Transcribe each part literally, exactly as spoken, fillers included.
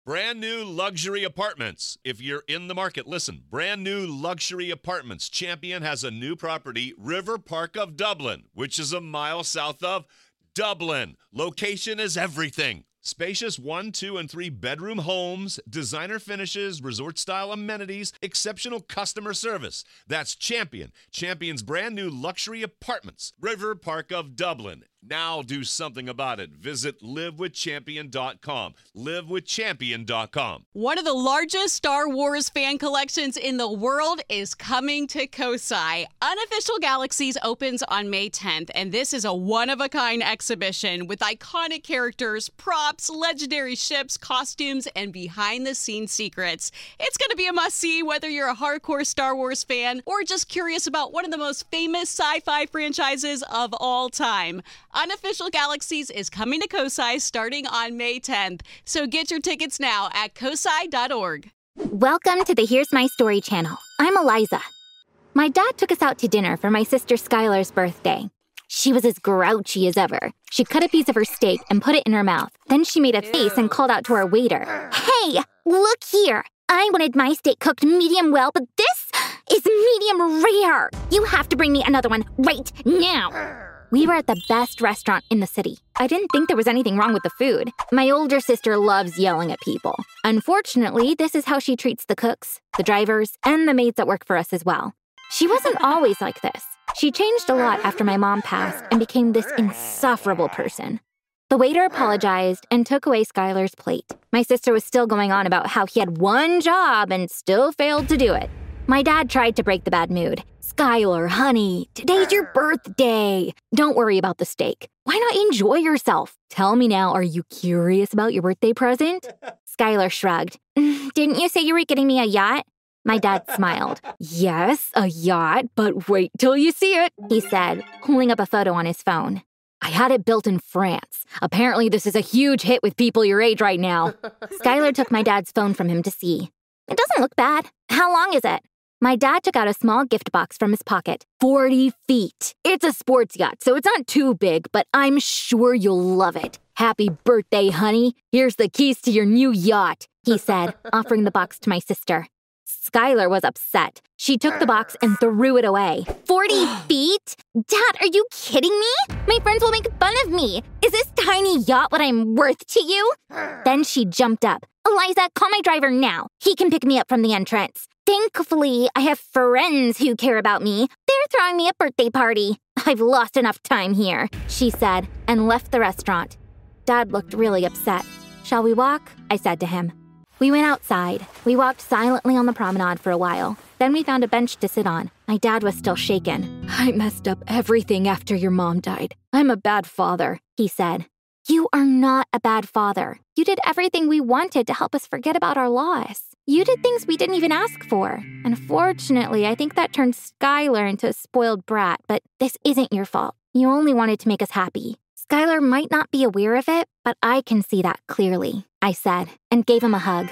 Brand new luxury apartments. If you're in the market, listen. Brand new luxury apartments. Champion has a new property, River Park of Dublin, which is a mile south of Dublin. Location is everything. Spacious one, two, and three bedroom homes, designer finishes, resort-style amenities, exceptional customer service. That's Champion. Champion's brand new luxury apartments, River Park of Dublin. Now do something about it. Visit live with champion dot com. live with champion dot com. One of the largest Star Wars fan collections in the world is coming to Kosai. Unofficial Galaxies opens on May tenth, and this is a one-of-a-kind exhibition with iconic characters, props, legendary ships, costumes, and behind-the-scenes secrets. It's going to be a must-see whether you're a hardcore Star Wars fan or just curious about one of the most famous sci-fi franchises of all time. Unofficial Galaxies is coming to Kosai starting on May tenth, so get your tickets now at kosai dot org. Welcome to the Here's My Story channel. I'm Eliza. My dad took us out to dinner for my sister Skylar's birthday. She was as grouchy as ever. She cut a piece of her steak and put it in her mouth. Then she made a face and called out to our waiter. Hey, look here. I wanted my steak cooked medium well, but this is medium rare. You have to bring me another one right now. We were at the best restaurant in the city. I didn't think there was anything wrong with the food. My older sister loves yelling at people. Unfortunately, this is how she treats the cooks, the drivers, and the maids that work for us as well. She wasn't always like this. She changed a lot after my mom passed and became this insufferable person. The waiter apologized and took away Skylar's plate. My sister was still going on about how he had one job and still failed to do it. My dad tried to break the bad mood. Skylar, honey, today's your birthday. Don't worry about the steak. Why not enjoy yourself? Tell me now, are you curious about your birthday present? Skylar shrugged. Didn't you say you were getting me a yacht? My dad smiled. Yes, a yacht, but wait till you see it, he said, holding up a photo on his phone. I had it built in France. Apparently this is a huge hit with people your age right now. Skylar took my dad's phone from him to see. It doesn't look bad. How long is it? My dad took out a small gift box from his pocket. forty feet. It's a sports yacht, so it's not too big, but I'm sure you'll love it. Happy birthday, honey. Here's the keys to your new yacht, he said, offering the box to my sister. Skylar was upset. She took the box and threw it away. forty feet? Dad, are you kidding me? My friends will make fun of me. Is this tiny yacht what I'm worth to you? Then she jumped up. Eliza, call my driver now. He can pick me up from the entrance. Thankfully, I have friends who care about me. They're throwing me a birthday party. I've lost enough time here, she said, and left the restaurant. Dad looked really upset. Shall we walk? I said to him. We went outside. We walked silently on the promenade for a while. Then we found a bench to sit on. My dad was still shaken. I messed up everything after your mom died. I'm a bad father, he said. You are not a bad father. You did everything we wanted to help us forget about our loss. You did things we didn't even ask for. Unfortunately, I think that turned Skylar into a spoiled brat, but this isn't your fault. You only wanted to make us happy. Skylar might not be aware of it, but I can see that clearly, I said, and gave him a hug.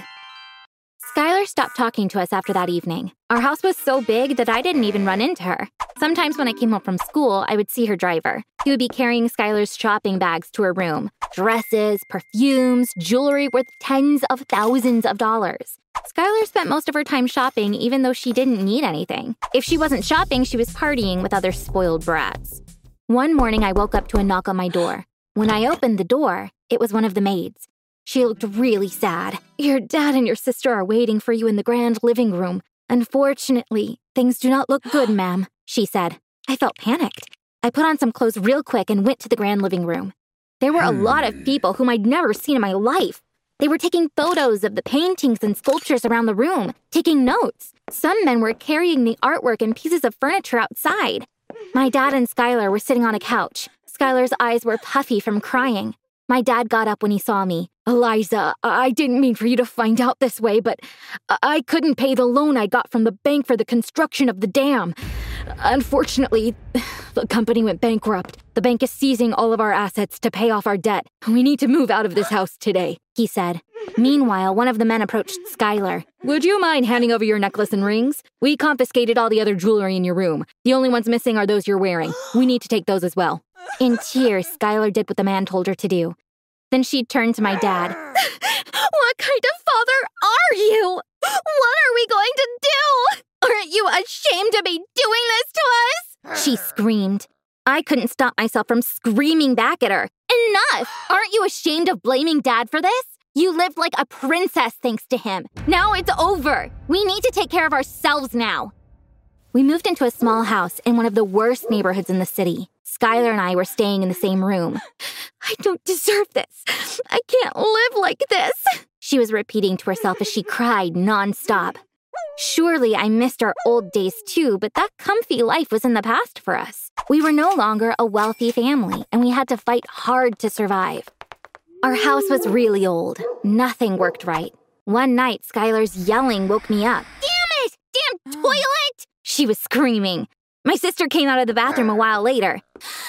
Skylar stopped talking to us after that evening. Our house was so big that I didn't even run into her. Sometimes when I came home from school, I would see her driver. He would be carrying Skylar's shopping bags to her room. Dresses, perfumes, jewelry worth tens of thousands of dollars. Skylar spent most of her time shopping even though she didn't need anything. If she wasn't shopping, she was partying with other spoiled brats. One morning, I woke up to a knock on my door. When I opened the door, it was one of the maids. She looked really sad. Your dad and your sister are waiting for you in the grand living room. Unfortunately, things do not look good, ma'am, she said. I felt panicked. I put on some clothes real quick and went to the grand living room. There were a lot of people whom I'd never seen in my life. They were taking photos of the paintings and sculptures around the room, taking notes. Some men were carrying the artwork and pieces of furniture outside. My dad and Skylar were sitting on a couch. Skylar's eyes were puffy from crying. My dad got up when he saw me. Eliza, I didn't mean for you to find out this way, but I couldn't pay the loan I got from the bank for the construction of the dam. Unfortunately, the company went bankrupt. The bank is seizing all of our assets to pay off our debt. We need to move out of this house today, he said. Meanwhile, one of the men approached Skylar. Would you mind handing over your necklace and rings? We confiscated all the other jewelry in your room. The only ones missing are those you're wearing. We need to take those as well. In tears, Skylar did what the man told her to do. Then she turned to my dad. What kind of she screamed. I couldn't stop myself from screaming back at her. Enough! Aren't you ashamed of blaming Dad for this? You lived like a princess thanks to him. Now it's over. We need to take care of ourselves now. We moved into a small house in one of the worst neighborhoods in the city. Skylar and I were staying in the same room. I don't deserve this. I can't live like this, she was repeating to herself as she cried nonstop. Surely I missed our old days too, but that comfy life was in the past for us. We were no longer a wealthy family, and we had to fight hard to survive. Our house was really old. Nothing worked right. One night, Skylar's yelling woke me up. Damn it! Damn toilet! She was screaming. My sister came out of the bathroom a while later.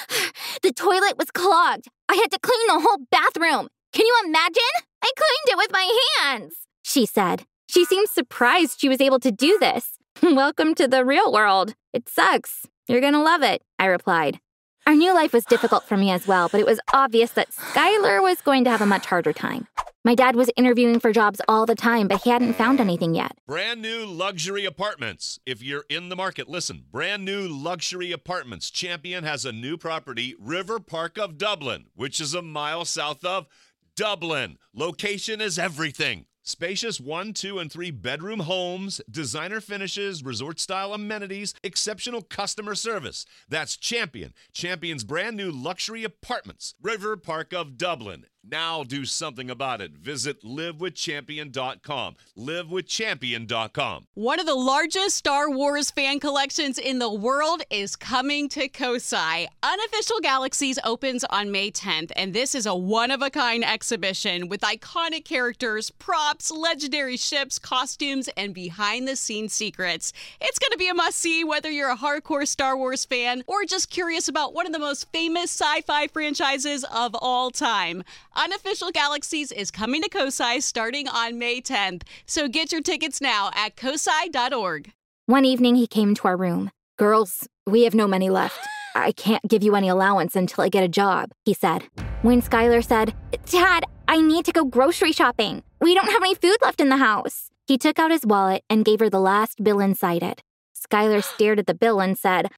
The toilet was clogged. I had to clean the whole bathroom. Can you imagine? I cleaned it with my hands, she said. She seemed surprised she was able to do this. Welcome to the real world. It sucks. You're gonna love it, I replied. Our new life was difficult for me as well, but it was obvious that Skylar was going to have a much harder time. My dad was interviewing for jobs all the time, but he hadn't found anything yet. Brand new luxury apartments. If you're in the market, listen. Brand new luxury apartments. Champion has a new property, River Park of Dublin, which is a mile south of Dublin. Location is everything. Spacious one, two, and three bedroom homes, designer finishes, resort-style amenities, exceptional customer service. That's Champion. Champion's brand new luxury apartments. River Park of Dublin. Now do something about it. Visit live with champion dot com. live with champion dot com. One of the largest Star Wars fan collections in the world is coming to Kosai. Unofficial Galaxies opens on May tenth, and this is a one-of-a-kind exhibition with iconic characters, props, legendary ships, costumes, and behind-the-scenes secrets. It's going to be a must-see whether you're a hardcore Star Wars fan or just curious about one of the most famous sci-fi franchises of all time. Unofficial Galaxies is coming to Kosai starting on May tenth, so get your tickets now at kosai dot org. One evening, he came to our room. Girls, we have no money left. I can't give you any allowance until I get a job, he said. When Skylar said, Dad, I need to go grocery shopping. We don't have any food left in the house. He took out his wallet and gave her the last bill inside it. Skylar stared at the bill and said,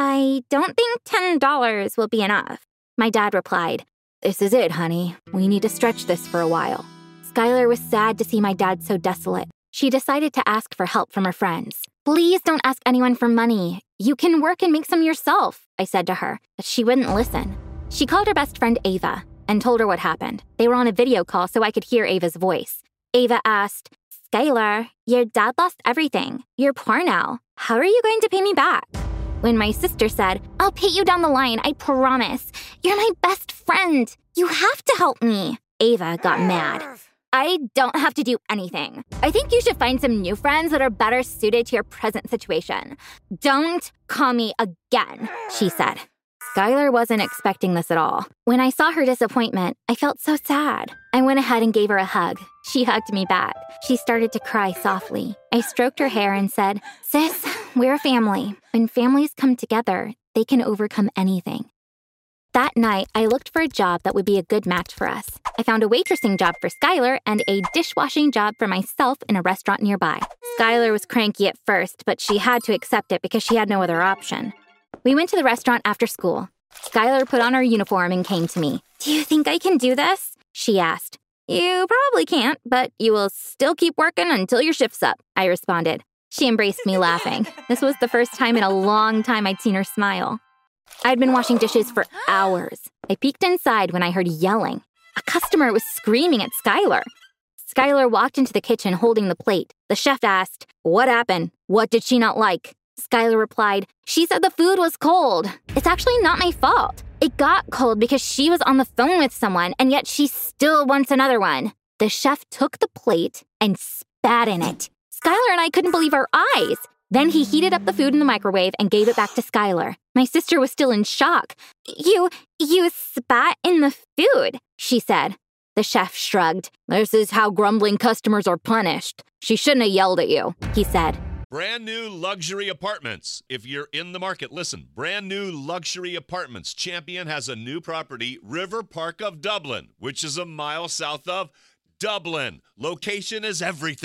I don't think ten dollars will be enough. My dad replied, This is it, honey. We need to stretch this for a while. Skylar was sad to see my dad so desolate. She decided to ask for help from her friends. Please don't ask anyone for money. You can work and make some yourself, I said to her, but she wouldn't listen. She called her best friend Ava and told her what happened. They were on a video call so I could hear Ava's voice. Ava asked, Skylar, your dad lost everything. You're poor now. How are you going to pay me back? When my sister said, I'll pay you down the line, I promise. You're my best friend. You have to help me. Ava got mad. I don't have to do anything. I think you should find some new friends that are better suited to your present situation. Don't call me again, she said. Skylar wasn't expecting this at all. When I saw her disappointment, I felt so sad. I went ahead and gave her a hug. She hugged me back. She started to cry softly. I stroked her hair and said, Sis, we're a family. When families come together, they can overcome anything. That night, I looked for a job that would be a good match for us. I found a waitressing job for Skylar and a dishwashing job for myself in a restaurant nearby. Skylar was cranky at first, but she had to accept it because she had no other option. We went to the restaurant after school. Skylar put on her uniform and came to me. Do you think I can do this? She asked. You probably can't, but you will still keep working until your shift's up, I responded. She embraced me laughing. This was the first time in a long time I'd seen her smile. I'd been washing dishes for hours. I peeked inside when I heard yelling. A customer was screaming at Skylar. Skylar walked into the kitchen holding the plate. The chef asked, What happened? What did she not like? Skylar replied, She said the food was cold. It's actually not my fault. It got cold because she was on the phone with someone, and yet she still wants another one. The chef took the plate and spat in it. Skylar and I couldn't believe our eyes. Then he heated up the food in the microwave and gave it back to Skylar. My sister was still in shock. You, you spat in the food, she said. The chef shrugged. This is how grumbling customers are punished. She shouldn't have yelled at you, he said. Brand new luxury apartments. If you're in the market, listen. Brand new luxury apartments. Champion has a new property, River Park of Dublin, which is a mile south of Dublin. Location is everything.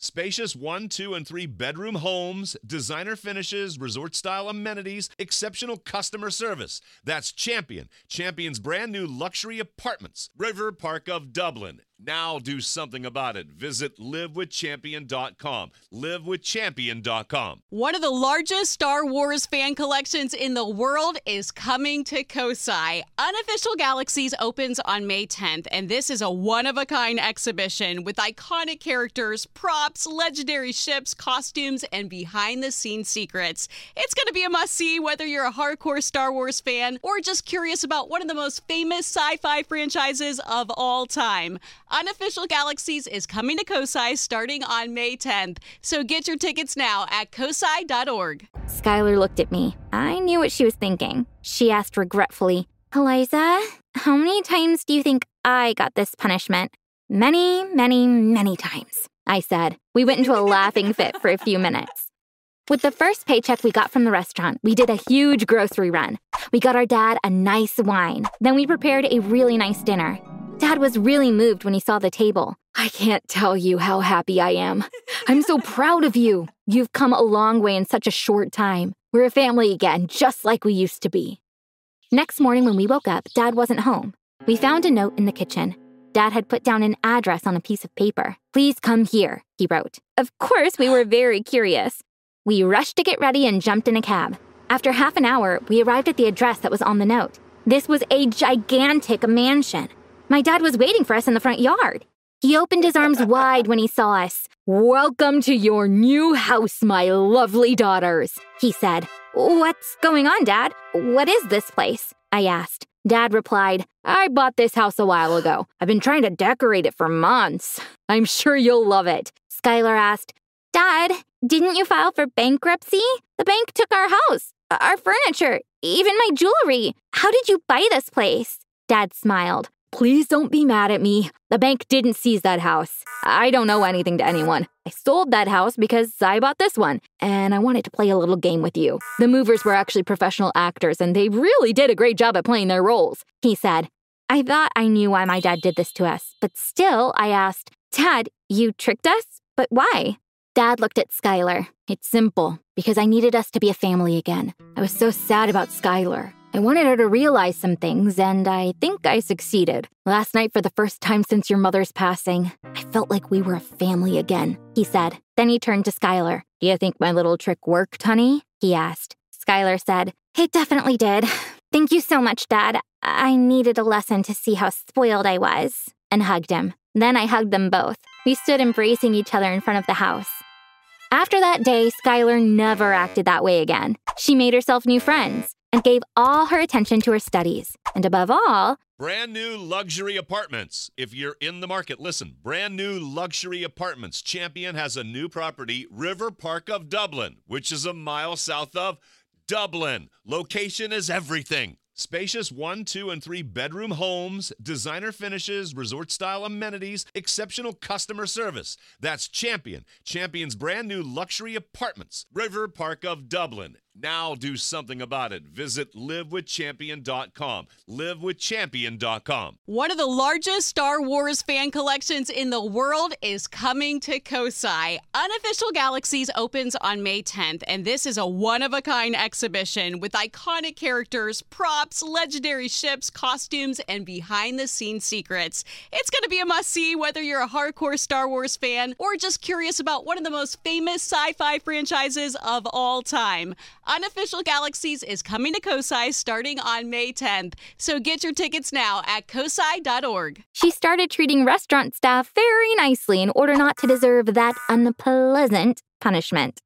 Spacious one, two, and three bedroom homes, designer finishes, resort-style amenities, exceptional customer service. That's Champion. Champion's brand new luxury apartments. River Park of Dublin. Now do something about it. Visit live with champion dot com. live with champion dot com. One of the largest Star Wars fan collections in the world is coming to Kosai. Unofficial Galaxies opens on May tenth, and this is a one-of-a-kind exhibition with iconic characters, props, legendary ships, costumes, and behind-the-scenes secrets. It's going to be a must-see whether you're a hardcore Star Wars fan or just curious about one of the most famous sci-fi franchises of all time. Unofficial Galaxies is coming to Kosai starting on May tenth, so get your tickets now at kosai dot org. Skylar looked at me. I knew what she was thinking. She asked regretfully, Eliza, how many times do you think I got this punishment? Many, many, many times, I said. We went into a laughing fit for a few minutes. With the first paycheck we got from the restaurant, we did a huge grocery run. We got our dad a nice wine. Then we prepared a really nice dinner. Dad was really moved when he saw the table. I can't tell you how happy I am. I'm so proud of you. You've come a long way in such a short time. We're a family again, just like we used to be. Next morning when we woke up, Dad wasn't home. We found a note in the kitchen. Dad had put down an address on a piece of paper. Please come here, he wrote. Of course, we were very curious. We rushed to get ready and jumped in a cab. After half an hour, we arrived at the address that was on the note. This was a gigantic mansion. My dad was waiting for us in the front yard. He opened his arms wide when he saw us. Welcome to your new house, my lovely daughters, he said. What's going on, Dad? What is this place? I asked. Dad replied, I bought this house a while ago. I've been trying to decorate it for months. I'm sure you'll love it. Skylar asked, Dad, didn't you file for bankruptcy? The bank took our house, our furniture, even my jewelry. How did you buy this place? Dad smiled. Please don't be mad at me. The bank didn't seize that house. I don't owe anything to anyone. I sold that house because I bought this one, and I wanted to play a little game with you. The movers were actually professional actors, and they really did a great job at playing their roles, he said. I thought I knew why my dad did this to us, but still, I asked, Dad, you tricked us? But why? Dad looked at Skylar. It's simple, because I needed us to be a family again. I was so sad about Skylar. I wanted her to realize some things, and I think I succeeded. Last night, for the first time since your mother's passing, I felt like we were a family again, he said. Then he turned to Skylar. Do you think my little trick worked, honey? He asked. Skylar said, It definitely did. Thank you so much, Dad. I needed a lesson to see how spoiled I was, and hugged him. Then I hugged them both. We stood embracing each other in front of the house. After that day, Skylar never acted that way again. She made herself new friends and gave all her attention to her studies. And above all, brand new luxury apartments. If you're in the market, listen. Brand new luxury apartments. Champion has a new property, River Park of Dublin, which is a mile south of Dublin. Location is everything. Spacious one, two, and three bedroom homes, designer finishes, resort-style amenities, exceptional customer service. That's Champion. Champion's brand new luxury apartments. River Park of Dublin. Now do something about it. Visit live with champion dot com. live with champion dot com. One of the largest Star Wars fan collections in the world is coming to Kosai. Unofficial Galaxies opens on May tenth, and this is a one-of-a-kind exhibition with iconic characters, props, legendary ships, costumes, and behind-the-scenes secrets. It's going to be a must-see whether you're a hardcore Star Wars fan or just curious about one of the most famous sci-fi franchises of all time. Unofficial Galaxies is coming to Kosai starting on May tenth, so get your tickets now at kosai dot org. She started treating restaurant staff very nicely in order not to deserve that unpleasant punishment.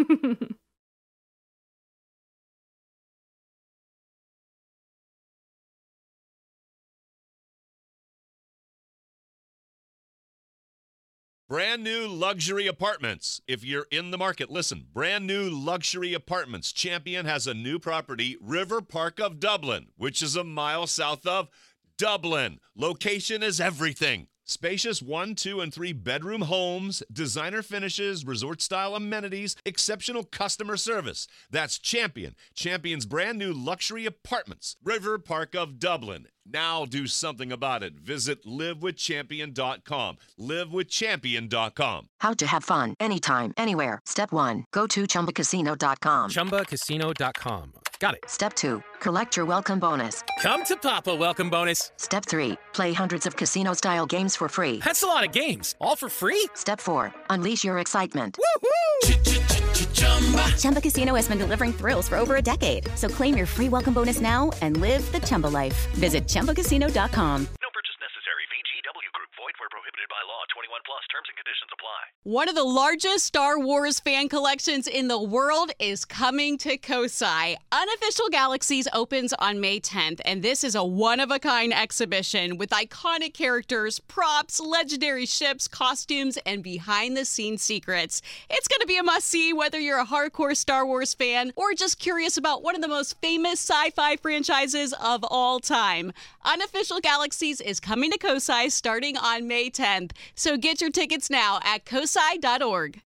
Brand new luxury apartments. If you're in the market, listen. Brand new luxury apartments. Champion has a new property, River Park of Dublin, which is a mile south of Dublin. Location is everything. Spacious one, two, and three bedroom homes, designer finishes, resort-style amenities, exceptional customer service. That's Champion. Champion's brand new luxury apartments. River Park of Dublin. Now do something about it. Visit live with champion dot com. live with champion dot com. How to have fun anytime, anywhere. Step one, go to chumba casino dot com. chumba casino dot com. Got it. Step two, collect your welcome bonus. Come to Papa welcome bonus. Step three, play hundreds of casino-style games for free. That's a lot of games. All for free? Step four, unleash your excitement. Woohoo! Chumba Casino has been delivering thrills for over a decade. So claim your free welcome bonus now and live the Chumba life. Visit chumba casino dot com. No purchase necessary. V G W Group. Void where prohibited by law. twenty-one plus. Terms and conditions apply. One of the largest Star Wars fan collections in the world is coming to Kosai. Unofficial Galaxies opens on May tenth, and this is a one-of-a-kind exhibition with iconic characters, props, legendary ships, costumes, and behind-the-scenes secrets. It's going to be a must-see whether you're a hardcore Star Wars fan or just curious about one of the most famous sci-fi franchises of all time. Unofficial Galaxies is coming to Kosai starting on May tenth, so get your tickets now at kosai dot org.